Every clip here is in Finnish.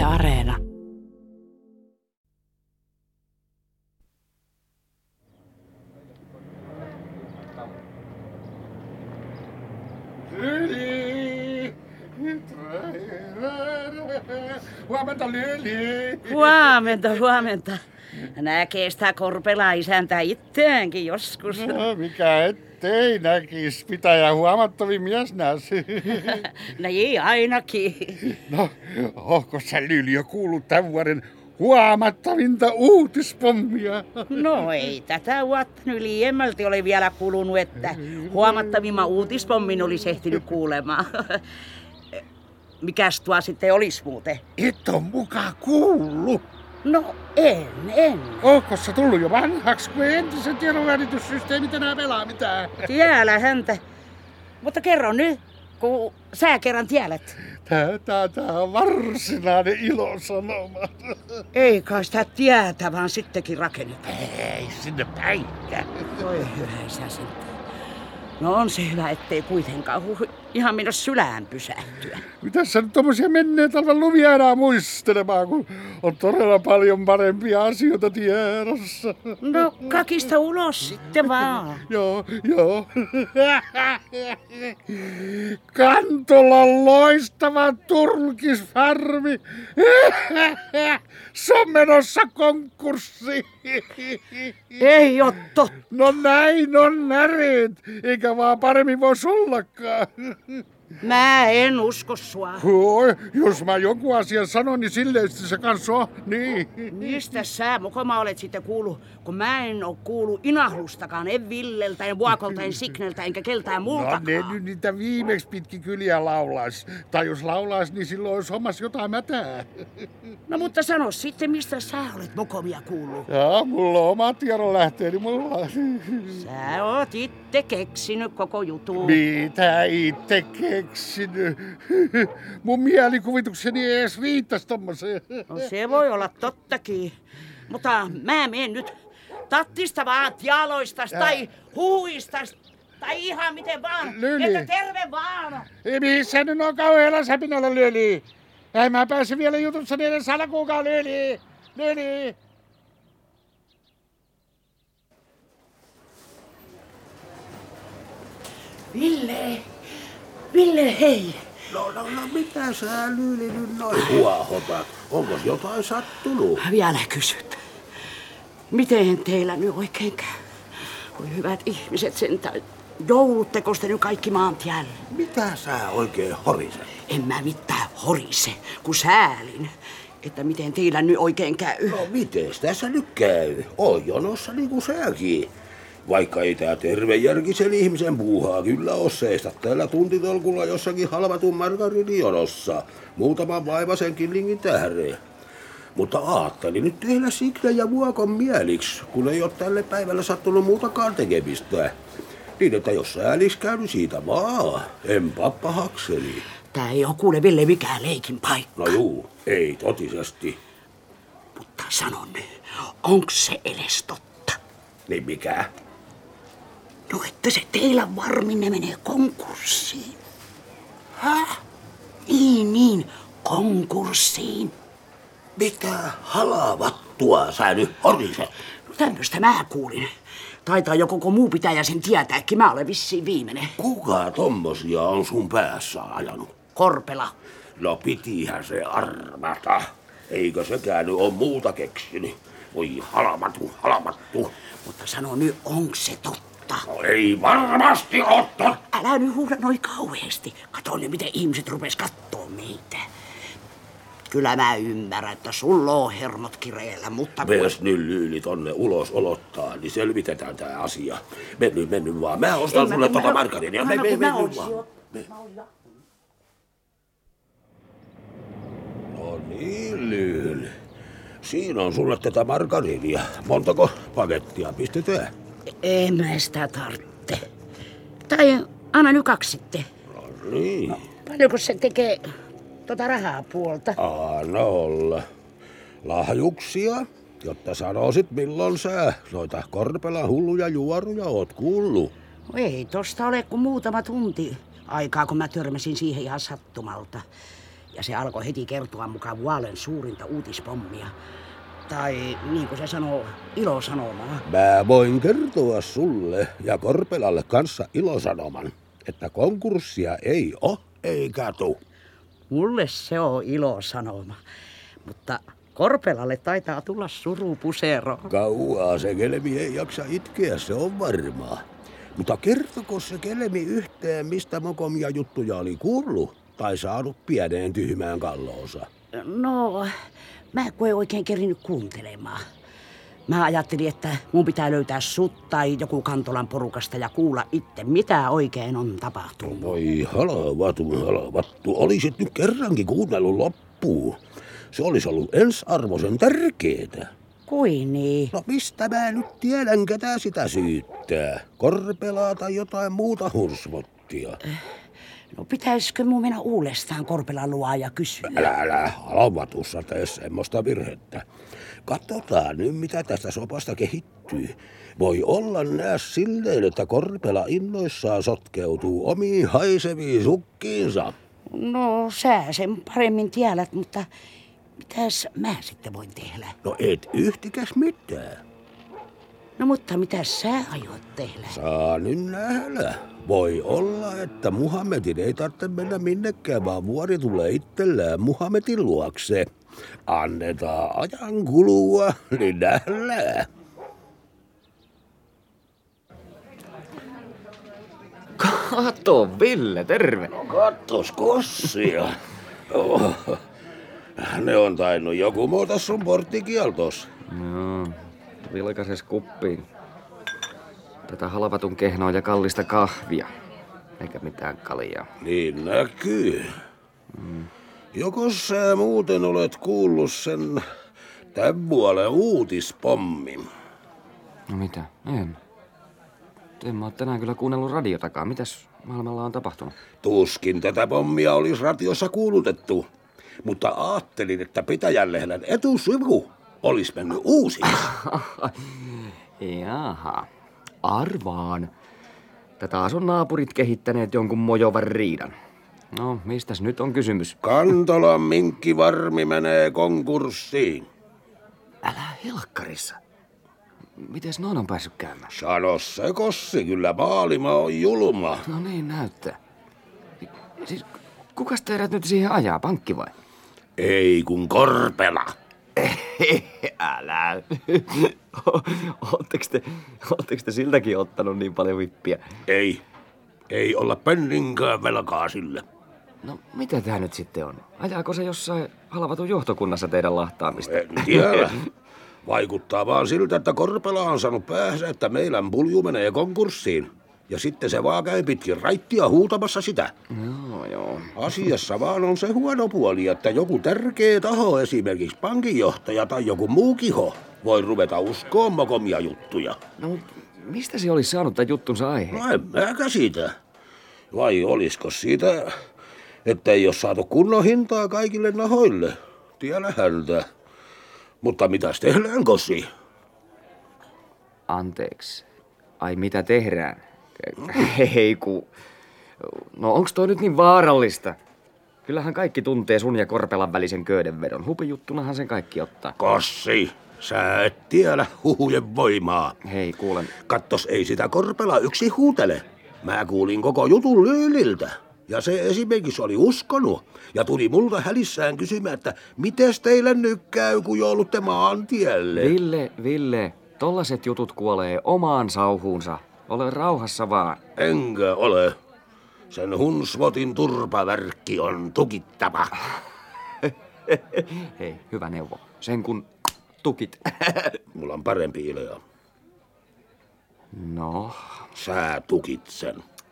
Areena. Lyli! Huomenta, Lyli! Huomenta. Näkee sitä Korpela isäntä itseäänkin joskus. No, mikä ettei näkis. Pitäjä huomattavin mies näs. No ei ainakin. No, onko sä Lyli jo kuullut tämän vuoden huomattavinta uutispommia? No ei tätä vuotta nyt liiemmälti ole vielä kulunut, että huomattavimman uutispommin olisi ehtinyt kuulemaan. Mikäs tuo sitten olisi muuten? Et on mukaan kuullut. No en. Onko sä tullut jo vanhaksi, kun entiset tiedonvälityssysteemit enää pelaa mitään? Tiedä häntä. Mutta kerro nyt, kun sä kerran tiedät. Tää on varsinainen ilosanoma. Ei kai sitä tietä, vaan sittenkin rakennetaan. Ei sinne päinkään. Voi hyvä isä sitten. No on se hyvä, ettei kuitenkaan ihan minä sylään pysähtyä. Mitäs sä nyt tommosia menneen talven lumia enää muistelemaan, kun on todella paljon parempia asioita tiedossa. No kakista ulos sitten vaan. Joo. Kantolan loistava turkisfarmi. Se on menossa konkurssiin. Ei oo totta. No näin on näreet, eikä vaan paremmin voisi ollakaan. Mä en usko sua. Oi, jos mä joku asian sanon, niin silleen se kanssa on. Niin. Mistä sä mukoma olet sitten kuullut, kun mä en oo kuullut inahlustakaan, en Villeltä, en Vuokolta, en Signeltä, enkä keltään muultakaan. No ne nyt niitä viimeksi pitkin kyliä laulais. Tai jos laulais, niin silloin olisi hommas jotain mätää. No mutta sano sitten, mistä sä olet mokomia kuullut? Jaa, mulla on oma tiedonlähteeni, mulla. Sä oot itse keksinyt koko jutun. Mitä itse keksinyt? Mun mielikuvitukseni ei edes riittäis tommoseen. No se voi olla tottakin. Mutta mä menen nyt tattista vaan jaloistas tai huuistas tai ihan miten vaan. Lyli. Että terve vaan. Ei missä nyt on kauhealla säpinällä, Lyli. Ei mä pääse vielä jutussa niiden salakuukaan, Lyli. Ville, hei. No, mitä sä Lyli nyt noin huohotat? Onko jotain sattunut? Vielä kysyt. Miten teillä nyt oikein käy? Voi hyvät ihmiset sentään. Joulutteko te nyt kaikki maantielle? Mitä sä oikein horiset? En mä mitään horise, kun säälin. Että miten teillä nyt oikein käy? No mites tässä nyt käy? On jonossa niinku säkin. Vaikka ei tää tervejärkisen ihmisen puuhaa kyllä oo seistä täällä tuntitolkulla jossakin halvatun margariinijonossa. Muutaman vaivaisen killingin tähden. Mutta aattelin nyt tehdä Signe ja Vuokon mieliksi, kun ei oo tälle päivällä sattunut muutakaan tekemistä. Niin, että jos säälis käynyt siitä vaan, en pappahakseni. Tää ei oo kuule Ville mikään leikin paikka. No juu, ei totisesti. Mutta sano nyt, onks se edes totta? Niin mikä? No että se teillä varminne menee konkurssiin. Häh? Niin, konkurssiin. Mitä halavattua sä nyt horiset? No tämmöstä mä kuulin. Taitaa jo koko muu pitäjä sen tietääkin, mä olen vissiin viimeinen. Kuka tommosia on sun päässä ajanut? Korpela. No pitihän se arvata. Eikö sekään nyt oo muuta keksinyt? Voi halamattu. Mutta sano nyt, onks se totta? No ei varmasti oo totta. Älä nyt huuda noin kauheasti. Kato nyt, miten ihmiset rupes kattoo meitä. Kyllä mä ymmärrän, että sulla on hermot kireellä, mutta... Mees nyt Lyli tonne ulos olottaa, niin selvitetään tää asia. Menny vaan. Mä ostan sulle tota margariinia. Menny vaan. No niin, Lyli. Siinä on sulle tätä margariinia. Montako pakettia pistetään? En mä sitä tarvitse. Tai anna nyt 2 sitten. No niin. Paljonko se tekee rahaa puolta? A0. Lahjuksia, jotta sanoisit milloin sä noita Korpelan hulluja juoruja oot kuullut. Ei tosta ole kuin muutama tunti aikaa, kun mä törmäsin siihen ihan sattumalta. Ja se alkoi heti kertoa mukaan vuoden suurinta uutispommia. Tai niin kuin se sanoo, ilosanomaa. Mä voin kertoa sulle ja Korpelalle kanssa ilosanoman, että konkurssia ei oo eikä tuu. Mulle se on ilosanoma, mutta Korpelalle taitaa tulla surupusero. Kauaa se Kelmi ei jaksa itkeä, se on varmaa. Mutta kertoko se Kelmi yhteen, mistä mokomia juttuja oli kuullut tai saanut pieneen tyhmään kalloonsa? No, mä en oikein kerinyt kuuntelemaan. Mä ajattelin, että mun pitää löytää sut tai joku Kantolan porukasta ja kuulla itse, mitä oikein on tapahtunut. Voi halvattu. Olisit nyt kerrankin kuunnellut loppuun. Se olisi ollut ensiarvoisen tärkeetä. Kuin niin? No mistä mä nyt tiedän, ketä sitä syyttää? Korpelaa tai jotain muuta hursvottia? No pitäisikö mun mennä uudestaan Korpelan luo ja kysyä? Älä halvatussa tee semmoista virhettä. Katsotaan nyt, mitä tästä sopasta kehittyy. Voi olla nää silleen, että Korpela innoissaan sotkeutuu omiin haiseviin sukkiinsa. No sä sen paremmin tiedät, mutta mitäs mä sitten voin tehdä? No et yhtikäs mitään. No mutta mitä sä aiot tehdä? Saa nyt nähdä. Voi olla, että Muhammedin ei tarvitse mennä minnekään, vaan vuori tulee itsellään Muhammedin luokse. Annetaan ajan kulua, niin nähdään. Kato, Ville, terve. Kattos kossia. Oh. Ne on tainnut joku muuta sun porttikieltos. Joo, vilkaises kuppiin. Tätä halvatun kehnoa ja kallista kahvia. Eikä mitään kaljaa. Niin näkyy. Joko sä muuten olet kuullut sen tämän vuoden uutispommin? No mitä? En mä oo tänään kyllä kuunnellut radiotakaan. Mitäs maailmalla on tapahtunut? Tuskin tätä pommia olisi radiossa kuulutettu. Mutta ajattelin, että Pitäjänlehden etusivu olisi mennyt uusiksi. Jaha, arvaan. Tätä on naapurit kehittäneet jonkun mojovan riidan. No, mistäs nyt on kysymys? Kantolan minkkivarmi menee konkurssiin. Älä helkkarissa. Mites noin on päässyt käymään? Sano se, Kossi, kyllä maailma on julma. No niin näyttää. Siis kukas teidät nyt siihen ajaa, pankki vai? Ei kun Korpela. Älä. Ootteko te siltäkin ottanut niin paljon vippiä? Ei olla penninkään velkaa sille. No mitä tää nyt sitten on? Ajaako se jossain halvatun johtokunnassa teidän lahtaamista? En tiedä. Vaikuttaa vaan siltä, että Korpela on saanut päänsä, että meidän pulju menee konkurssiin. Ja sitten se vaan käy pitkin raittia huutamassa sitä. Joo. Asiassa vaan on se huono puoli, että joku tärkeä taho, esimerkiksi pankinjohtaja tai joku muu kiho, voi ruveta uskoon mokomia juttuja. No mistä se olisi saanut tämän juttunsa aiheen? No en mä käsitä. Vai olisko siitä, että ei ole saatu kunnon hintaa kaikille nahoille? Tiedä häntä. Mutta mitäs tehdään, Kossi? Anteeksi. Ai mitä tehdään? Hei ku... No onks toi nyt niin vaarallista? Kyllähän kaikki tuntee sun ja Korpelan välisen köydenvedon. Hupijuttunahan sen kaikki ottaa. Kossi, sä et tiedä huhujen voimaa. Hei, kuulen. Kattos, ei sitä Korpela yksi huutele. Mä kuulin koko jutun Lyyliltä. Ja se esimerkiksi oli uskonut. Ja tuli multa hälissään kysymään, että mites teille nyt käy, kun joudutte maantielle? Ville, tollaset jutut kuolee omaan sauhuunsa. Ole rauhassa vaan. Enkä ole. Sen hunsvotin turpavärkki on tukittava. Hei, hyvä neuvo. Sen kun tukit. Mulla on parempi idea. No. Sä tukit sen.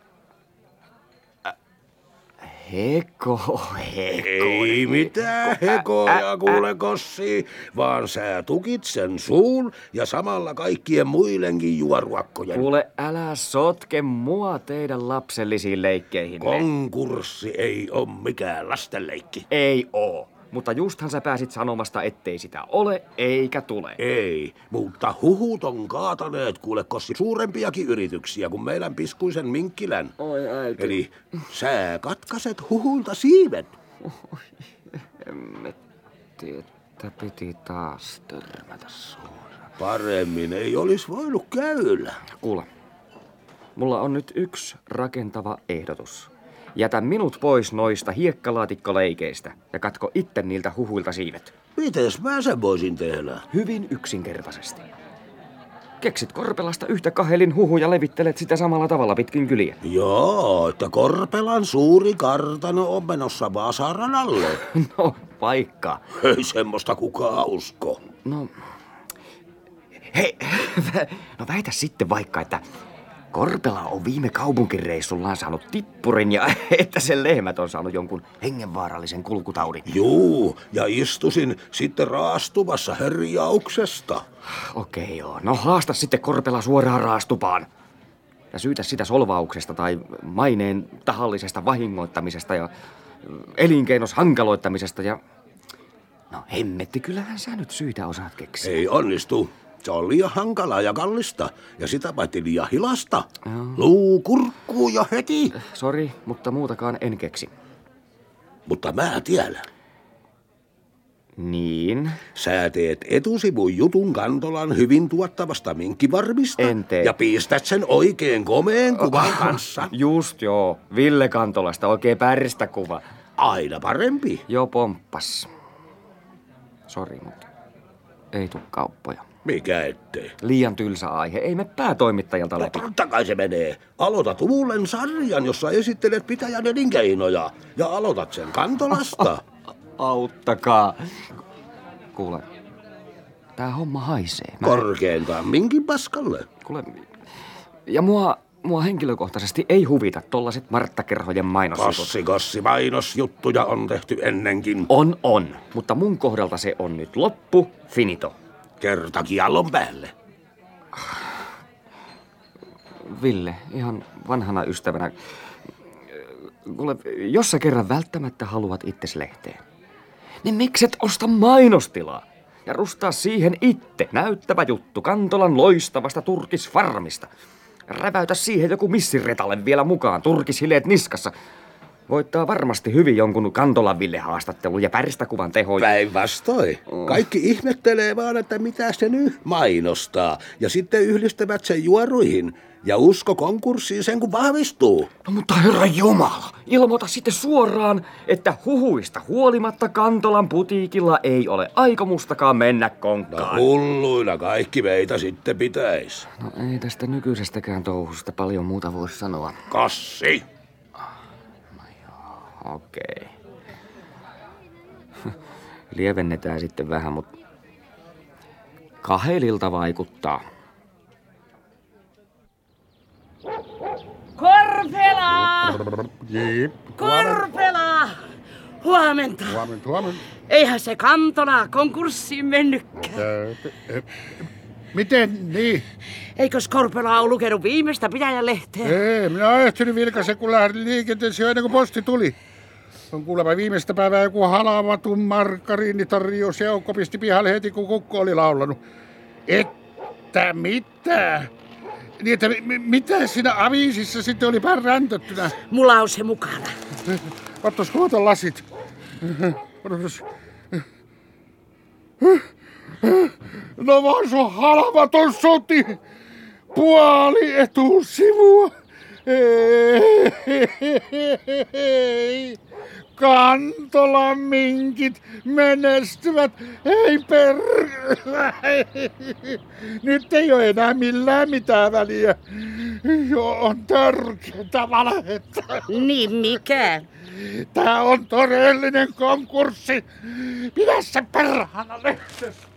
Heko. Ei mitään hekoja kuule, Kossi, vaan sä tukit sen suun ja samalla kaikkien muidenkin juoruakkojen. Kuule, älä sotke mua teidän lapsellisiin leikkeihin. Konkurssi ei oo mikään lastenleikki. Ei oo. Mutta justhan sä pääsit sanomasta, ettei sitä ole eikä tule. Ei, mutta huhut on kaataneet kuule, Kossi, suurempiakin yrityksiä kuin meidän piskuisen Minkkilän. Oi äiti. Eli sä katkaset huhulta siivet. Hemmetti, että piti taas törmätä suoraan. Paremmin ei olisi voinut käydä. Kuule, mulla on nyt yksi rakentava ehdotus. Jätä minut pois noista hiekkalaatikkoleikeistä ja katko itse niiltä huhuilta siivet. Mites mä sen voisin tehdä? Hyvin yksinkertaisesti. Keksit Korpelasta yhtä kahelin huhu ja levittelet sitä samalla tavalla pitkin kyliä. Joo, että Korpelan suuri kartano on menossa Vaasaran alle. No, vaikka. Ei semmoista kukaan usko. No, hei, no väitä sitten vaikka, että Korpela on viime kaupunkireissullaan saanut tippurin ja että sen lehmät on saanut jonkun hengenvaarallisen kulkutaudin. Juu, ja istusin sitten raastuvassa herjauksesta. Okei, joo. No haasta sitten Korpela suoraan raastupaan. Ja syytä sitä solvauksesta tai maineen tahallisesta vahingoittamisesta ja elinkeinos hankaloittamisesta ja... No hemmetti, kyllähän sä nyt syitä osaat keksiä. Ei onnistu. Se on liian hankalaa ja kallista. Ja sitä paitsi liian hilasta. Luu kurkkuu jo heti. Sori, mutta muutakaan en keksi. Mutta mä tiedän. Niin? Sä teet etusivun jutun Kantolan hyvin tuottavasta minkkivarmista. En tee. Ja piistät sen oikein komeen kuvan kanssa. Just joo. Ville Kantolasta oikein päristä kuva. Aina parempi. Joo, pomppas. Sori, mutta ei tuu kauppoja. Mikä ettei? Liian tylsä aihe. Ei me päätoimittajalta läpi. Totta kai se menee. Aloitat uuden sarjan, jossa esittelet pitäjän elinkeinoja. Ja aloitat sen Kantolasta. Auttakaa. Kuule, tää homma haisee. Korkeintaan minkin paskalle. Kuule, ja mua henkilökohtaisesti ei huvita tollaset Marttakerhojen mainosjutut. Kassi mainosjuttuja on tehty ennenkin. On, mutta mun kohdalta se on nyt loppu, finito. Kertakiallon päälle. Ville, ihan vanhana ystävänä. Kuule, jos sä kerran välttämättä haluat itses lehteen, niin mikset osta mainostilaa ja rustaa siihen itse näyttävä juttu Kantolan loistavasta turkisfarmista. Räväytä siihen joku missiretalle vielä mukaan, turkishileet niskassa. Voittaa varmasti hyvin jonkun Kantolan Ville-haastattelun ja päristäkuvan tehoja. Päinvastoin. Kaikki ihmettelee vaan, että mitä se nyt mainostaa. Ja sitten yhdistävät sen juoruihin. Ja usko konkurssiin sen kun vahvistuu. No mutta herra jumala, ilmoita sitten suoraan, että huhuista huolimatta Kantolan putiikilla ei ole aikomustakaan mennä konkkaan. No hulluina kaikki meitä sitten pitäis. No ei tästä nykyisestäkään touhusta paljon muuta voi sanoa. Kassi! Okei. Lievennetään sitten vähän, mutta kahelilta vaikuttaa. Korpela! Jep. Korpela! Huomenta. Huomenta. Eihän se Kantola konkurssiin mennytkään. Miten niin? Eikös Korpela ole lukenut viimeistä pitäjänlehteä? Ei, minä olen ehtinyt vilkaisen, kun lähdin liikenteeseen jo ennen kuin posti tuli. On kuulemma viimeistä päivää joku halavatun margariinitarjous ja Joukko pisti pihalle heti, kun kukko oli laulanut. Että mitä? Niin, että mitä siinä aviisissa sitten oli räntöttynä? Mulla on se mukana. Ottais kohta lasit. Odotas. No vaan se on halvaton soti. Puoli etusivua. Ei. Kantolan minkit menestyvät. Ei Nyt ei ole enää millään mitään väliä. Jo on törkeätä valhetta. Niin mikä? Tää on todellinen konkurssi. Pidä se perhana lehtesi.